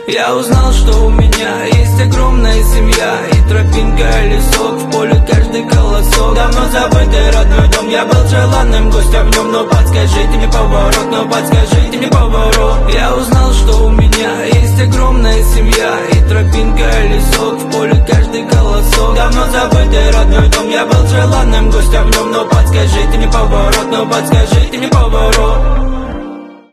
Я узнал, что у меня есть огромная семья, и тропинка, и лесок, в поле каждый колосок. Давно забытый родной дом, я был желанным гостем в нем. Но подскажите мне поворот, но подскажите мне поворот. Я узнал, что у меня есть огромная семья, и тропинка, и лесок, в поле каждый колосок. Давно забытый родной дом, я был желанным гостем в нем. Но подскажите мне поворот, но подскажите мне поворот.